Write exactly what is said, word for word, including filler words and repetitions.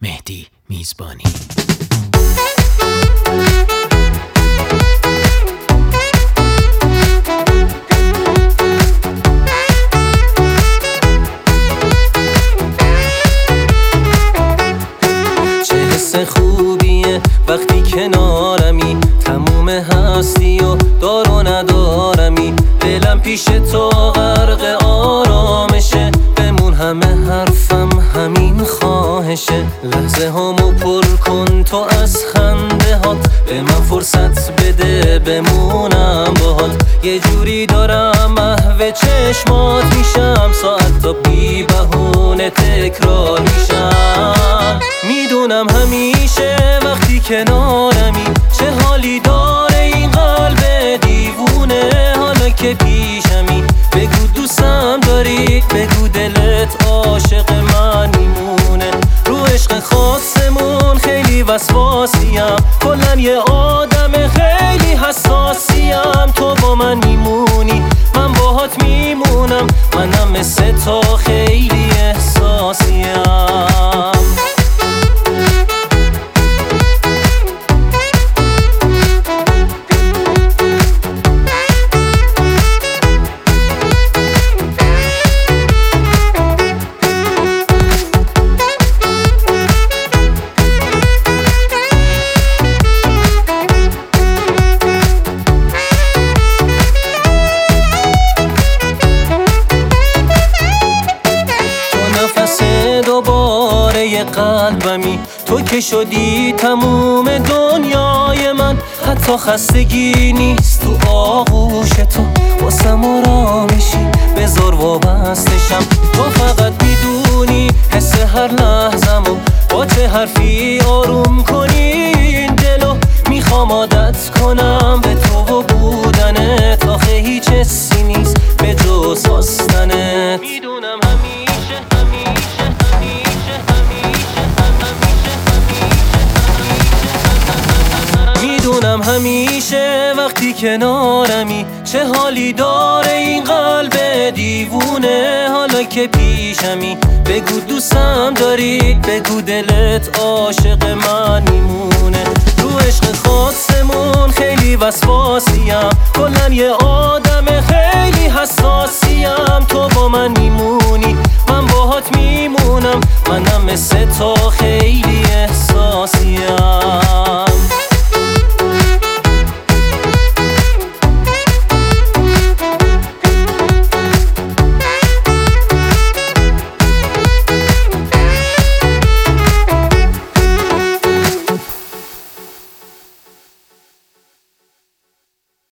مهدی میزبانی. چه حس خوبیه وقتی کنارمی، تموم هستی و دار و ندارمی. دلم پیش تو غرق آرامشه، بمون همه حرفم همین خواهشه. لحظه هامو پر کن تو از خنده هات، به من فرصت بده بمونم باهات. یه جوری دارم محو چشمات میشم، ساعت تا بی بهونه تکرار میشم. میدونم همیشه وقتی کنارمی، چه حالی داره این قلب دیوونه. حالا که پیشمی بگو دوستم داری، بگو دلت عاشق من میمونه. رو عشق خاصمون خیلی وسواسیم، کلن یه آدم خیلی حساسیم. تو با من میمونی من باهات میمونم، منم مثل تو خیلی احساسیم. دوباره قلبمی، تو که شدی تموم دنیای من. حتی خستگی نیست تو آغوش تو، واسم آرامشی بذار وابستشم. تو فقط میدونی حس هر لحظمو، با چه حرفی آروم کنی این دلو. میخوام عادت کنم به تو و بودنت، آخه هیچ حسی نیست به جز خواستنت. میدونم همیشه همیشه همیشه همیشه میدونم همیشه وقتی کنارمی، چه حالی داره این قلب دیوونه. حالا که پیشمی بگو دوستم داری، بگو دلت عاشق من میمونه. رو عشق خاصمون خیلی وسواسیم، کلن یه آدم خیلی حساسیم. تو با من میمونی من باهات میمونم، منم مثل تو خیلی